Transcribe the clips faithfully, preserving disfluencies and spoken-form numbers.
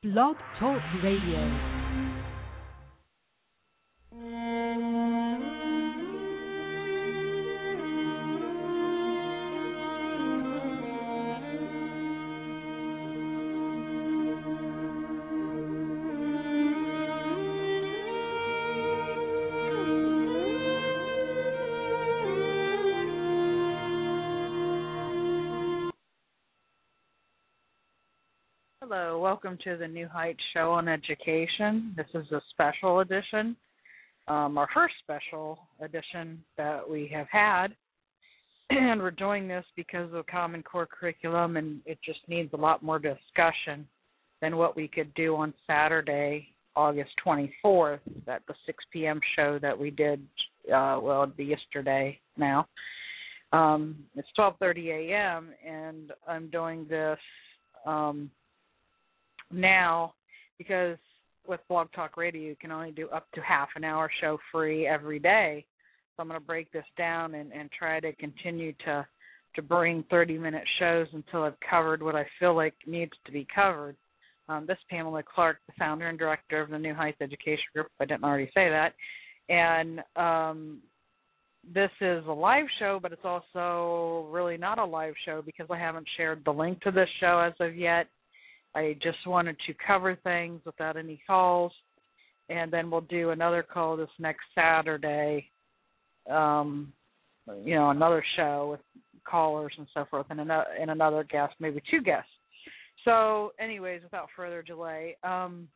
Blog Talk Radio. Hello, welcome to the New Heights Show on Education. This is a special edition, um, our first special edition that we have had. And we're doing this because of the Common Core curriculum, and it just needs a lot more discussion than what we could do on Saturday, August twenty-fourth, at the six p.m. show that we did, uh, well, it'd be yesterday now. Um, it's twelve thirty a.m., and I'm doing this um, now because with Blog Talk Radio you can only do up to half an hour show free every day. So I'm going to break this down and, and try to continue to to bring thirty-minute shows until I've covered what I feel like needs to be covered. Um, this is Pamela Clark, the founder and director of the New Heights Education Group, if I didn't already say that. And um, this is a live show, but it's also really not a live show because I haven't shared the link to this show as of yet. I just wanted to cover things without any calls, and then we'll do another call this next Saturday, um, you know, another show with callers and so forth, and another, and another guest, maybe two guests. So anyways, without further delay, um,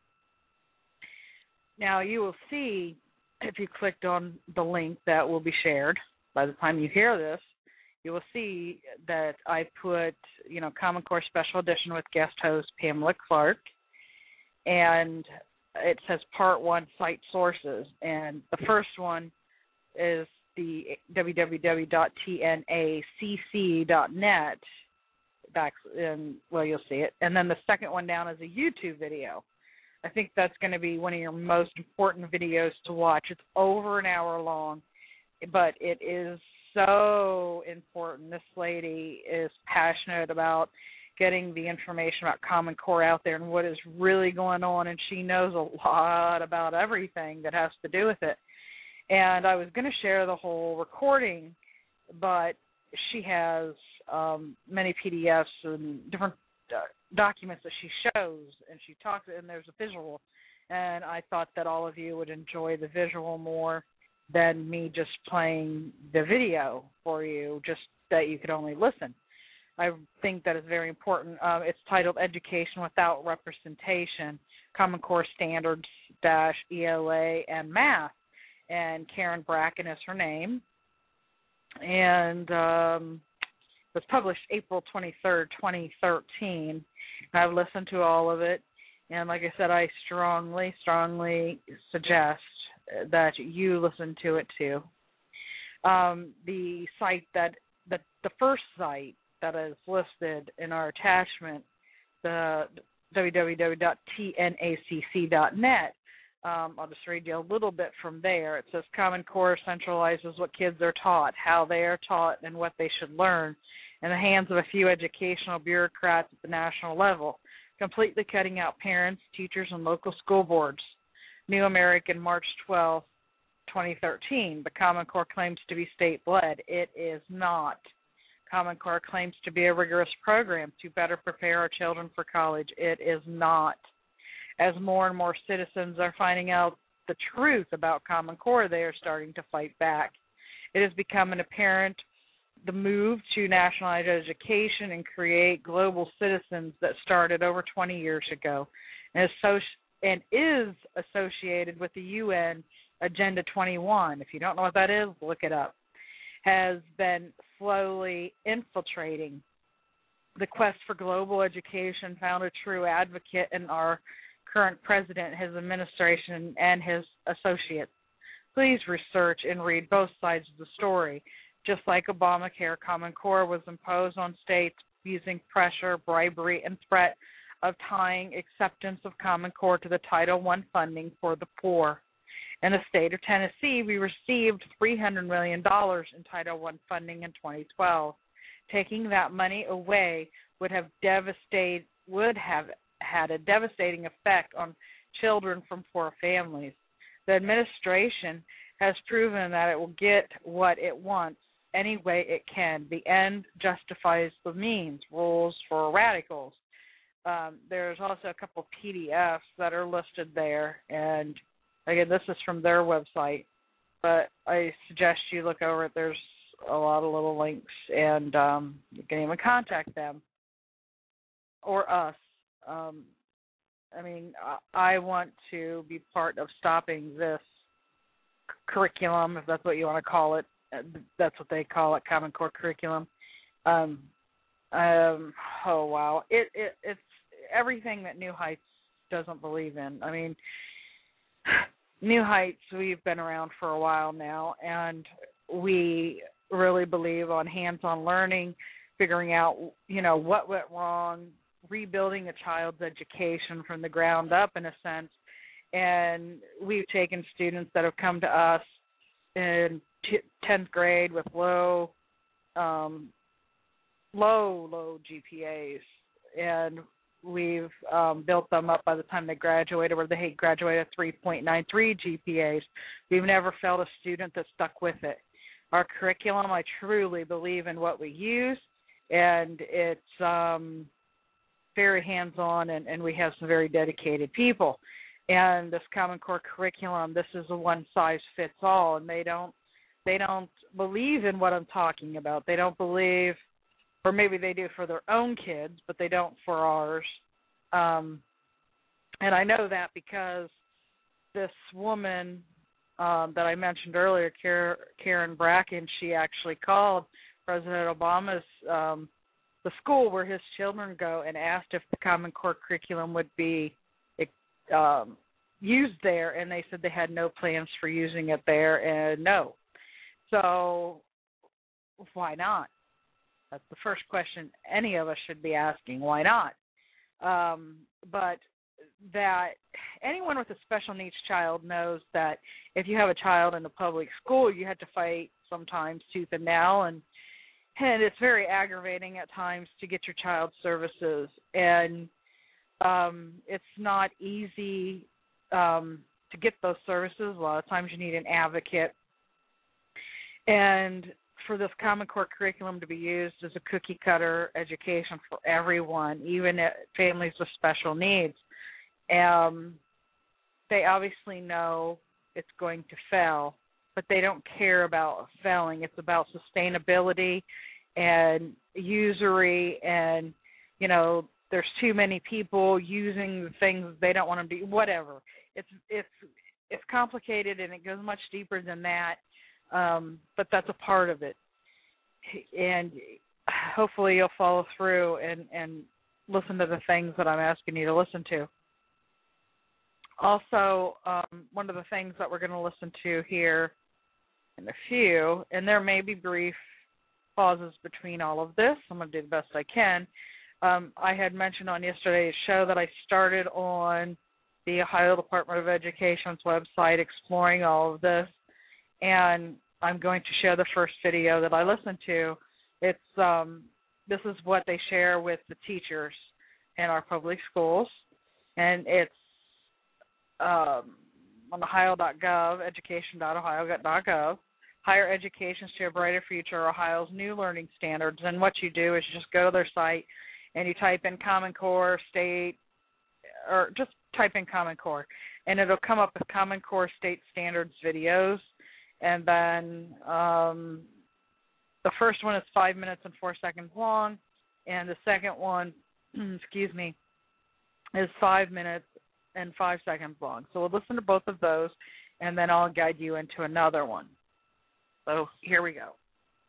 now you will see, if you clicked on the link that will be shared by the time you hear this, you will see that I put, you know, Common Core Special Edition with guest host Pamela Clark, and it says Part one, Site Sources, and the first one is the w w w dot t n a c c dot net, back, and, well, you'll see it, and then the second one down is a YouTube video. I think that's going to be one of your most important videos to watch. It's over an hour long, but it is so important. This lady is passionate about getting the information about Common Core out there and what is really going on, and she knows a lot about everything that has to do with it. And I was going to share the whole recording, but she has um, many P D Fs and different uh, documents that she shows, and she talks, and there's a visual. And I thought that all of you would enjoy the visual more than me just playing the video for you, just that you could only listen. I think that is very important. Uh, it's titled Education Without Representation, Common Core Standards, dash E L A, and Math. And Karen Bracken is her name. And um, it was published April twenty-third, twenty thirteen. I've listened to all of it. And like I said, I strongly, strongly suggest that you listen to it too. Um, the site that, the, the first site that is listed in our attachment, the w w w dot t n a c c dot net, um, I'll just read you a little bit from there. It says Common Core centralizes what kids are taught, how they are taught, and what they should learn in the hands of a few educational bureaucrats at the national level, completely cutting out parents, teachers, and local school boards. New American, March twelfth, twenty thirteen. The Common Core claims to be state-led. It is not. Common Core claims to be a rigorous program to better prepare our children for college. It is not. As more and more citizens are finding out the truth about Common Core, they are starting to fight back. It has become apparent the move to nationalize education and create global citizens that started over twenty years ago and is so and is associated with the U N Agenda twenty-one. If you don't know what that is, look it up. Has been slowly infiltrating. The quest for global education found a true advocate in our current president, his administration, and his associates. Please research and read both sides of the story. Just like Obamacare, Common Core was imposed on states using pressure, bribery, and threat of tying acceptance of Common Core to the Title one funding for the poor. In the state of Tennessee, we received three hundred million dollars in Title one funding in twenty twelve. Taking that money away would have devastated would have had a devastating effect on children from poor families. The administration has proven that it will get what it wants any way it can. The end justifies the means, rules for radicals. Um, there's also a couple P D Fs that are listed there, and again, this is from their website, but I suggest you look over it. There's a lot of little links, and um, you can even contact them or us. Um, I mean, I want to be part of stopping this curriculum, if that's what you want to call it. That's what they call it, Common Core curriculum. Um, um, oh, wow. It, it It's everything that New Heights doesn't believe in. I mean, New Heights, we've been around for a while now, and we really believe on hands-on learning, figuring out, you know, what went wrong, rebuilding a child's education from the ground up, in a sense. And we've taken students that have come to us in t- tenth grade with low, um, low, low G P As, and we've um, built them up by the time they graduated, where they graduated three point nine three G P As. We've never felt a student that stuck with it. Our curriculum, I truly believe in what we use, and it's um, very hands-on, and, and we have some very dedicated people. And this Common Core curriculum, this is a one-size-fits-all, and they don't they don't believe in what I'm talking about. They don't believe, or maybe they do for their own kids, but they don't for ours. Um, and I know that because this woman um, that I mentioned earlier, Karen Bracken, she actually called President Obama's um, the school where his children go and asked if the Common Core curriculum would be um, used there, and they said they had no plans for using it there, and no. So why not? That's the first question any of us should be asking. Why not? Um, but that anyone with a special needs child knows that if you have a child in a public school, you have to fight sometimes tooth and nail, and and it's very aggravating at times to get your child's services. And um, it's not easy um, to get those services. A lot of times you need an advocate. And for this Common Core curriculum to be used as a cookie-cutter education for everyone, even families with special needs, um, they obviously know it's going to fail, but they don't care about failing. It's about sustainability and usury, and, you know, there's too many people using the things they don't want them to do, whatever. It's it's it's complicated, and it goes much deeper than that, um, but that's a part of it. And hopefully you'll follow through and, and listen to the things that I'm asking you to listen to. Also, um, one of the things that we're going to listen to here in a few, and there may be brief pauses between all of this. I'm going to do the best I can. Um, I had mentioned on yesterday's show that I started on the Ohio Department of Education's website exploring all of this, and I'm going to share the first video that I listened to. It's um, this is what they share with the teachers in our public schools, and it's um, on ohio dot gov, education dot ohio dot gov. Higher Education to a Brighter Future, Ohio's New Learning Standards. And what you do is you just go to their site and you type in Common Core State, or just type in Common Core, and it'll come up with Common Core State Standards videos. And then um, the first one is five minutes and four seconds long, and the second one, excuse me, is five minutes and five seconds long. So we'll listen to both of those, and then I'll guide you into another one. So here we go.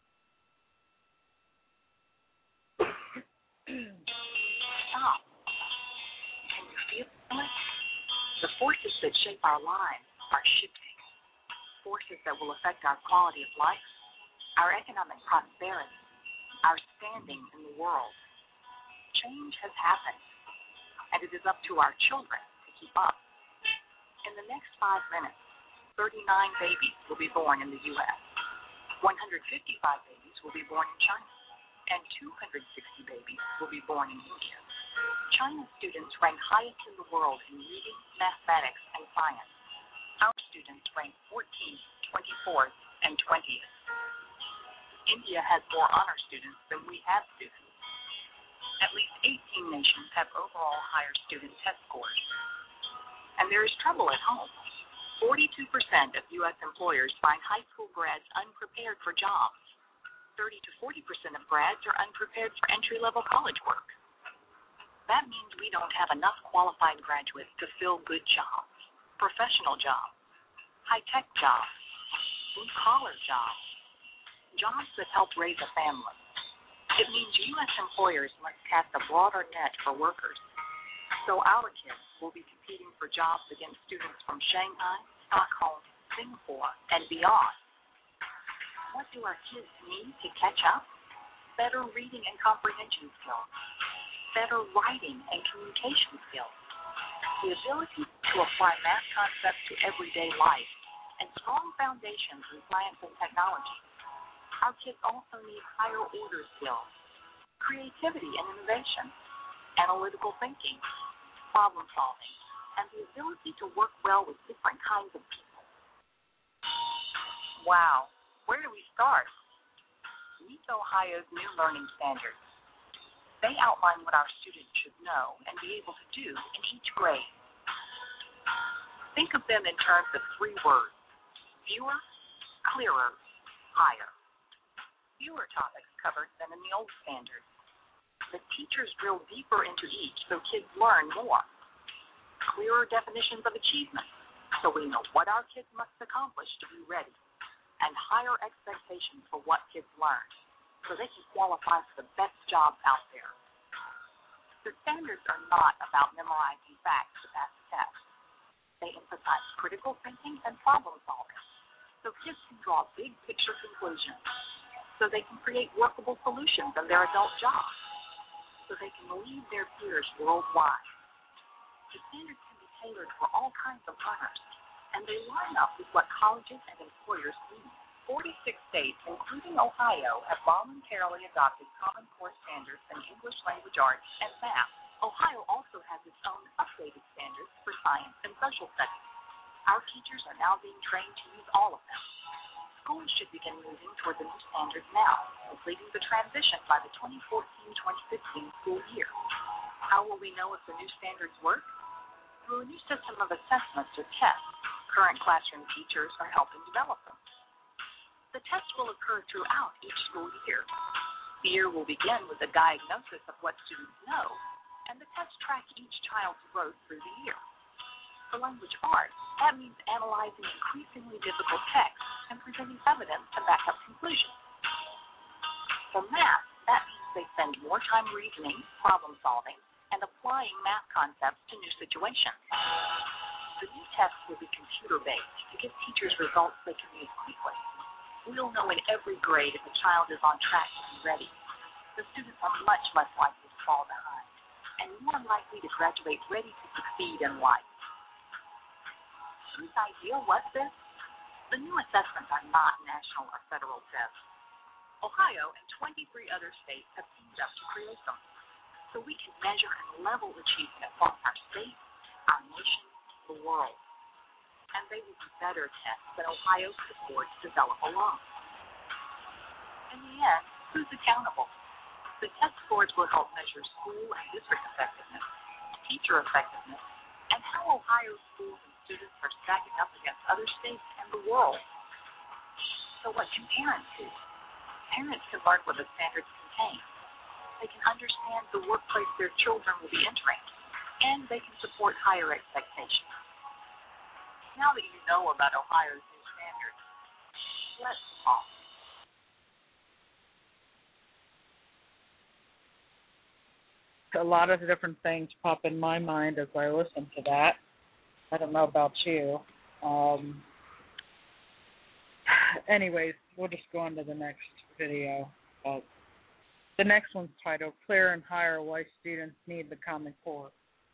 Stop. Can you feel it? The forces that shape our lives are shifting. Forces that will affect our quality of life, our economic prosperity, our standing in the world. Change has happened, and it is up to our children to keep up. In the next five minutes, thirty-nine babies will be born in the U S one hundred fifty-five babies will be born in China, and two hundred sixty babies will be born in India. China's students rank highest in the world in reading, mathematics, and science. Our students rank fourteenth, twenty-fourth, and twentieth. India has more honor students than we have students. At least eighteen nations have overall higher student test scores. And there is trouble at home. forty-two percent of U S employers find high school grads unprepared for jobs. thirty to forty percent of grads are unprepared for entry-level college work. That means we don't have enough qualified graduates to fill good jobs, professional jobs, high-tech jobs, blue-collar jobs, jobs that help raise a family. It means U S employers must cast a broader net for workers. So our kids will be competing for jobs against students from Shanghai, Stockholm, Singapore, and beyond. What do our kids need to catch up? Better reading and comprehension skills, better writing and communication skills, the ability to apply math concepts to everyday life, and strong foundations in science and technology. Our kids also need higher order skills, creativity and innovation, analytical thinking, problem solving, and the ability to work well with different kinds of people. Wow, where do we start? Meet Ohio's new learning standards. They outline what our students should know and be able to do in each grade. Think of them in terms of three words: fewer, clearer, higher. Fewer topics covered than in the old standards. The teachers drill deeper into each so kids learn more. Clearer definitions of achievement so we know what our kids must accomplish to be ready. And higher expectations for what kids learn so they can qualify for the best jobs out there. The standards are not about memorizing facts to pass the test. They emphasize critical thinking and problem solving so kids can draw big picture conclusions, so they can create workable solutions in their adult jobs, so they can lead their peers worldwide. The standards can be tailored for all kinds of learners, and they line up with what colleges and employers need. forty-six states, including Ohio, have voluntarily adopted Common Core standards in English language arts and math. Ohio also has its own updated standards for science and social studies. Our teachers are now being trained to use all of them. Schools should begin moving toward the new standards now, completing the transition by the twenty fourteen twenty fifteen school year. How will we know if the new standards work? Through a new system of assessments or tests. Current classroom teachers are helping develop them. The tests will occur throughout each school year. The year will begin with a diagnosis of what students know, and the tests track each child's growth through the year. For language arts, that means analyzing increasingly difficult texts and presenting evidence to back up conclusions. For math, that means they spend more time reasoning, problem solving, and applying math concepts to new situations. The new tests will be computer-based to give teachers results they can use quickly. We'll know in every grade if a child is on track to be ready. The students are much less likely to fall behind and more likely to graduate ready to succeed in life. Whose idea was this? The new assessments are not national or federal tests. Ohio and twenty-three other states have teamed up to create them, so we can measure and level achievement across our state, our nation, the world. And they will be better tests than Ohio's boards develop alone. In the end, who's accountable? The test scores will help measure school and district effectiveness, teacher effectiveness, and how Ohio schools and students are stacking up against other states and the world. So what can parents do? Parents can learn what the standards contain. They can understand the workplace their children will be entering, and they can support higher expectations. Now that you know about Ohio's new standards, let's talk. A lot of different things pop in my mind as I listen to that. I don't know about you. Um, anyways, we'll just go on to the next video. Uh, the next one's titled Clear and Higher Why Students Need the Common Core.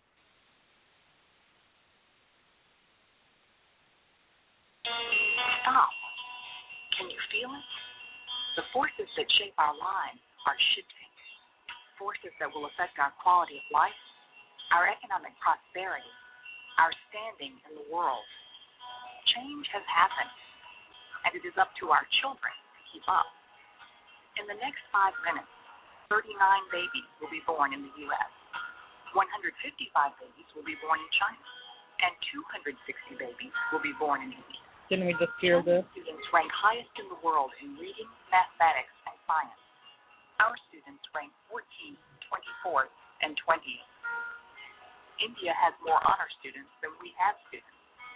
Stop. Can you feel it? The forces that shape our lives are shifting. forces that will affect our quality of life, our economic prosperity, our standing in the world. Change has happened, and it is up to our children to keep up. In the next five minutes, thirty-nine babies will be born in the U S one hundred fifty-five babies will be born in China, and two hundred sixty babies will be born in India. Didn't we just hear this? Students rank highest in the world in reading, mathematics, and science. Our students rank fourteenth, twenty-fourth, and twentieth. India has more honor students than we have students.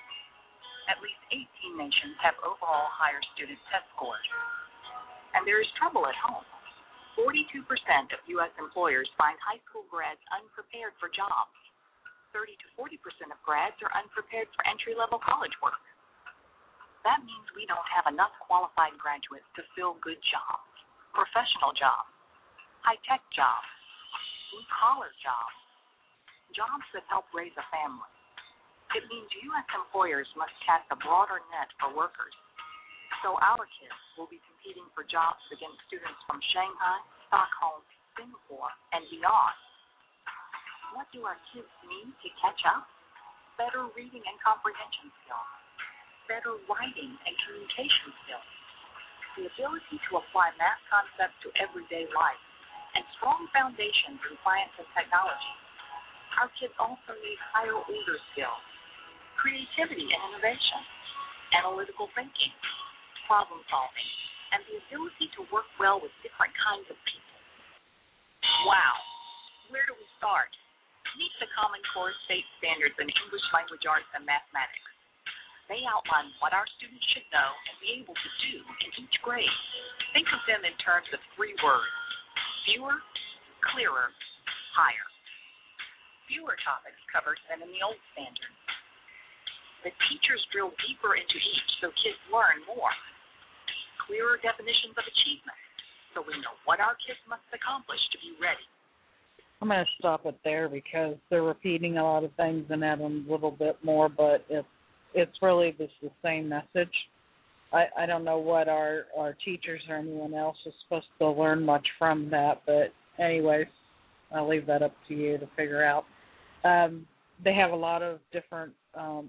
At least eighteen nations have overall higher student test scores. And there is trouble at home. forty-two percent of U S employers find high school grads unprepared for jobs. thirty to forty percent of grads are unprepared for entry-level college work. That means we don't have enough qualified graduates to fill good jobs, professional jobs, high-tech jobs, blue-collar jobs, jobs that help raise a family. It means U S employers must cast a broader net for workers. So our kids will be competing for jobs against students from Shanghai, Stockholm, Singapore, and beyond. What do our kids need to catch up? Better reading and comprehension skills, better writing and communication skills, the ability to apply math concepts to everyday life, and strong foundations in science and technology. Our kids also need higher order skills, creativity and innovation, analytical thinking, problem solving, and the ability to work well with different kinds of people. Wow, where do we start? Meet the Common Core State Standards in English Language Arts and Mathematics. They outline what our students should know and be able to do in each grade. Think of them in terms of three words: fewer, clearer, higher. Fewer topics covered than in the old standards. The teachers drill deeper into each so kids learn more. Clearer definitions of achievement, so we know what our kids must accomplish to be ready. I'm going to stop it there because they're repeating a lot of things and adding a little bit more, but it's it's really just the same message. I, I don't know what our, our teachers or anyone else is supposed to learn much from that, but anyways, I'll leave that up to you to figure out. Um, they have a lot of different um,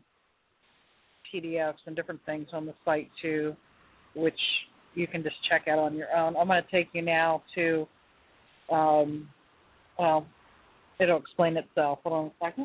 P D Fs and different things on the site too, which you can just check out on your own. I'm going to take you now to, um, well, it'll explain itself. Hold on a second.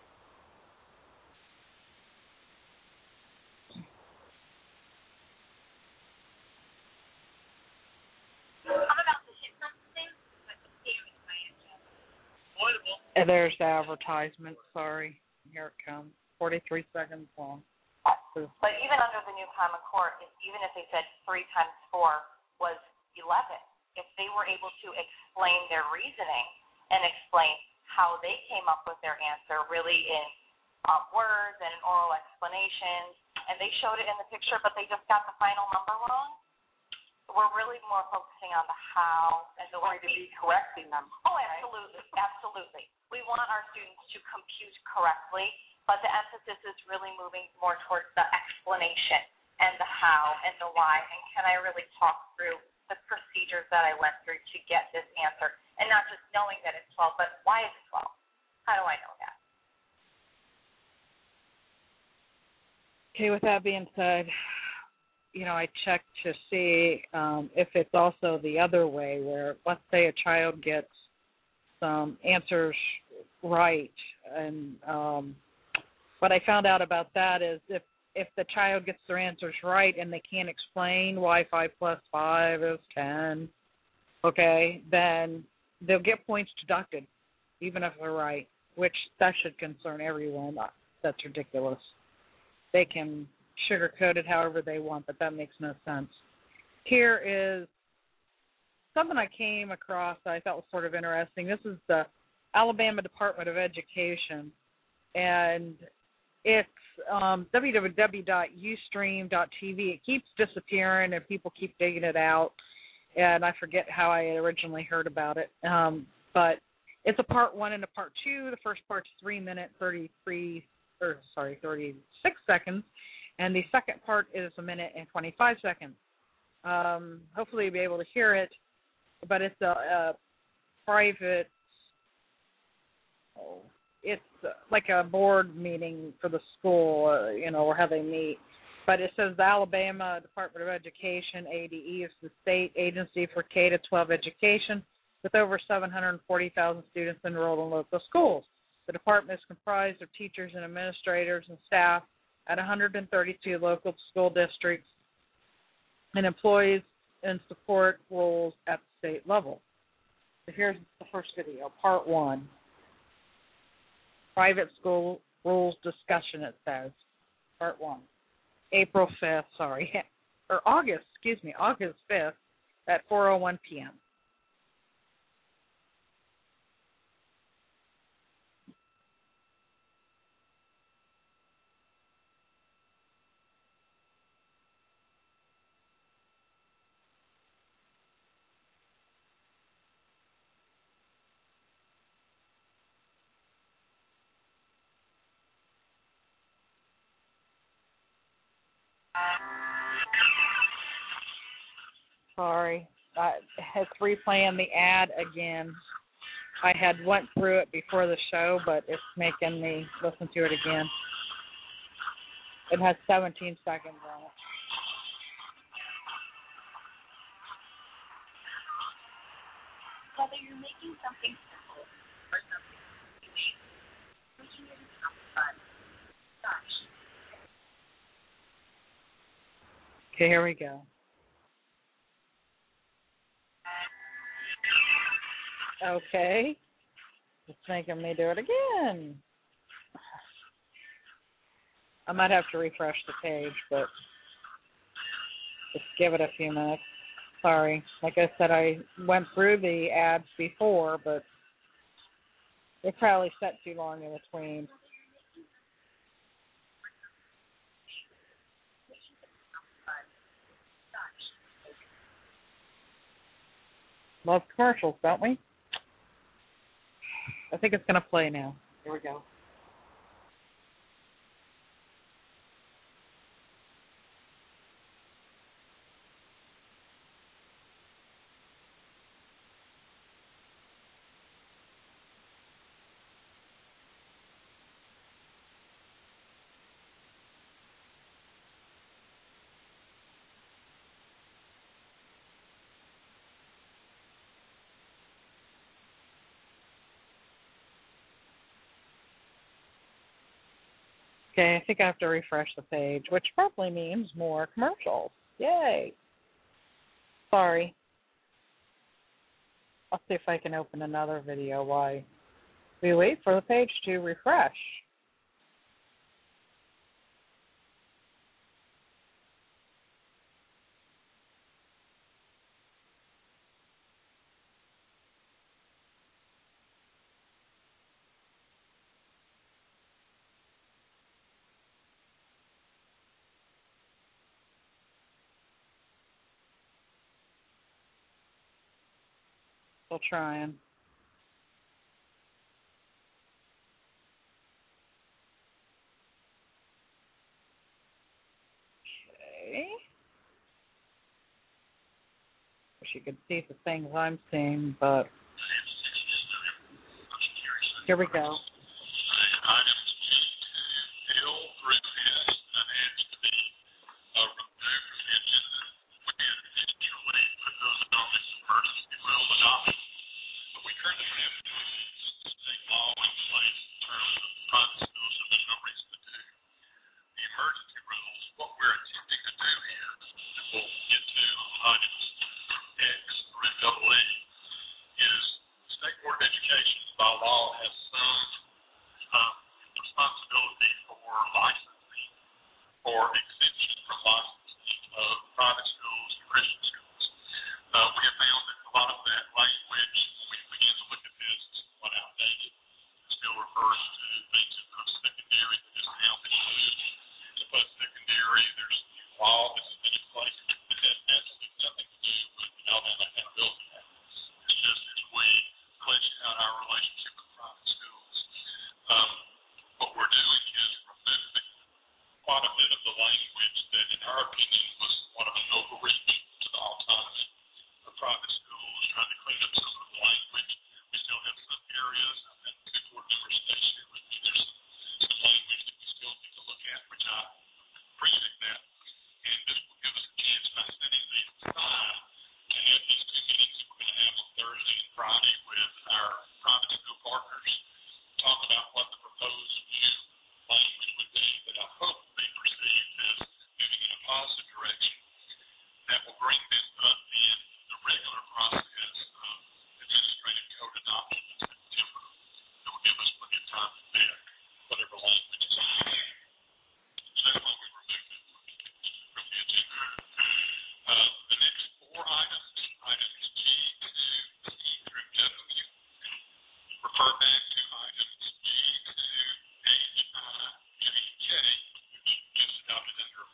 And there's the advertisement. Sorry. Here it comes. forty-three seconds long. But even under the new Common Core, if, even if they said three times four was eleven, if they were able to explain their reasoning and explain how they came up with their answer really in um, words and an oral explanation, and they showed it in the picture, but they just got the final number wrong, we're really more focusing on the how and the way to be correcting them. Oh, absolutely, absolutely. We want our students to compute correctly, but the emphasis is really moving more towards the explanation and the how and the why, and can I really talk through the procedures that I went through to get this answer, and not just knowing that it's twelve, but why is it twelve? How do I know that? Okay, with that being said, you know, I checked to see um, if it's also the other way where, let's say a child gets some answers right, and um, what I found out about that is if, if the child gets their answers right and they can't explain why five plus five is ten, okay, then they'll get points deducted, even if they're right, which that should concern everyone. That's ridiculous. They can sugarcoat it however they want, but that makes no sense. Here is something I came across that I thought was sort of interesting. This is the Alabama Department of Education, and it's um, w w w dot u stream dot t v. It keeps disappearing, and people keep digging it out, and I forget how I originally heard about it. Um, but it's a part one and a part two. The first part's three minutes, thirty-three, or sorry, thirty-six seconds, and the second part is a minute and twenty-five seconds. Um, hopefully you'll be able to hear it, but it's a, a private, oh, it's uh, like a board meeting for the school, uh, you know, or how they meet. But it says the Alabama Department of Education, A D E, is the state agency for K to twelve education with over seven hundred forty thousand students enrolled in local schools. The department is comprised of teachers and administrators and staff at one hundred thirty-two local school districts and employees and support roles at the state level. So here's the first video, part one. Private school rules discussion, it says, part one. April fifth, sorry, or August, excuse me, August fifth at four oh one p.m. Sorry, uh, it's replaying the ad again. I had went through it before the show, but it's making me listen to it again. It has seventeen seconds on it. Whether you're making something simple or something unique, making it sound fun. Gosh. Okay, here we go. Okay. It's making me do it again. I might have to refresh the page, but just give it a few minutes. Sorry. Like I said, I went through the ads before, but they probably set too long in between. Love commercials, don't we? I think it's going to play now. Here we go. Okay, I think I have to refresh the page, which probably means more commercials. Yay. Sorry. I'll see if I can open another video while we wait for the page to refresh. Still trying. Okay. Wish you could see the things I'm seeing, but here we go. private schools, trying to clean up some of the language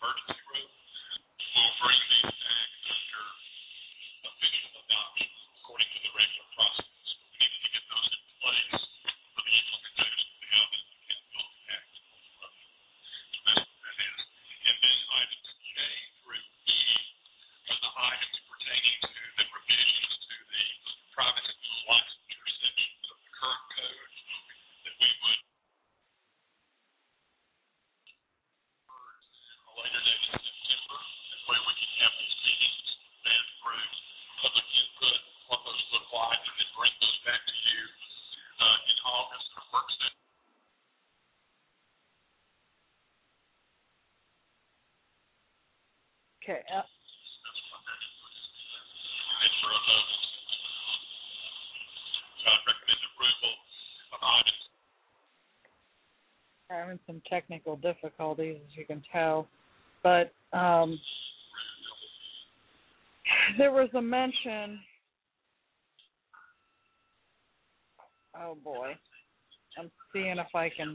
Okay. Uh, having some technical difficulties, as you can tell, but um, there was a mention. Oh boy, I'm seeing if I can.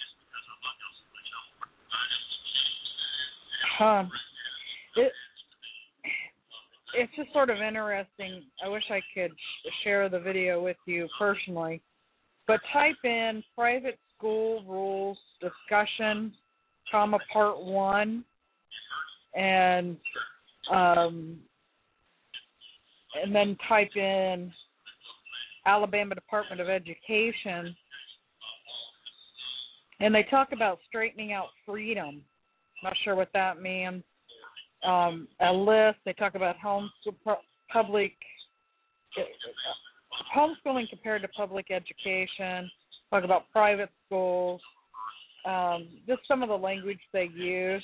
Um, it, it's just sort of interesting. I wish I could share the video with you personally, but type in private school rules discussion, comma part one, and um, and then type in Alabama Department of Education, and they talk about straightening out freedom. Not sure what that means. Um, a list. They talk about homeschool public uh, homeschooling compared to public education. Talk about private schools. Um, just some of the language they use.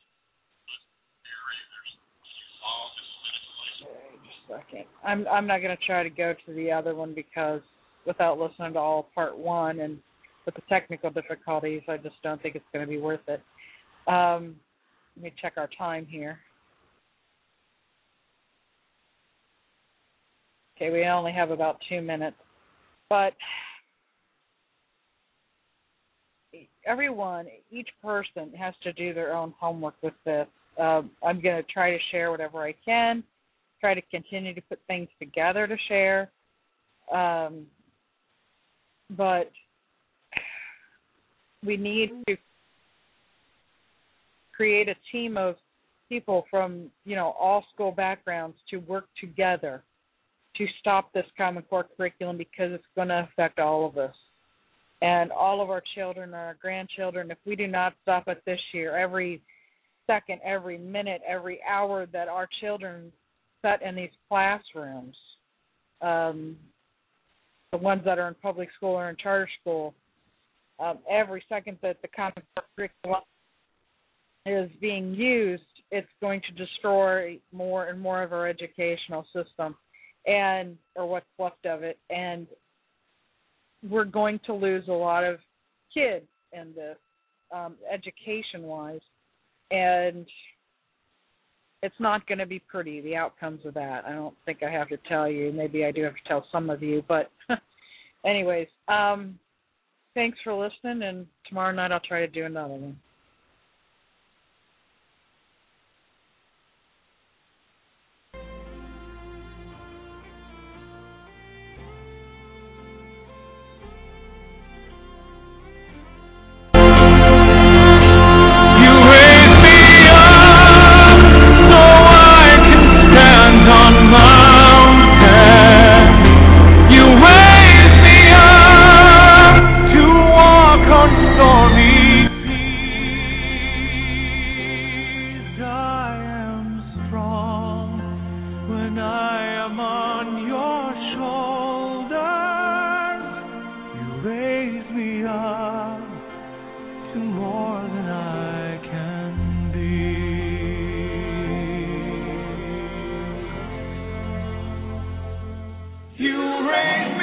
Just a second. I'm I'm not going to try to go to the other one because without listening to all part one and with the technical difficulties, I just don't think it's going to be worth it. Um, let me check our time here. Okay, we only have about two minutes. But everyone, each person has to do their own homework with this. Uh, I'm going to try to share whatever I can, try to continue to put things together to share. Um, but we need to create a team of people from, you know, all school backgrounds to work together to stop this Common Core curriculum because it's going to affect all of us and all of our children and our grandchildren. If we do not stop it this year, every second, every minute, every hour that our children sit in these classrooms, um, the ones that are in public school or in charter school, um, every second that the Common Core curriculum is being used, it's going to destroy more and more of our educational system and or what's left of it. And we're going to lose a lot of kids in this, um, education-wise. And it's not going to be pretty, the outcomes of that. I don't think I have to tell you. Maybe I do have to tell some of you. But anyways, um, thanks for listening, and tomorrow night I'll try to do another one. You raise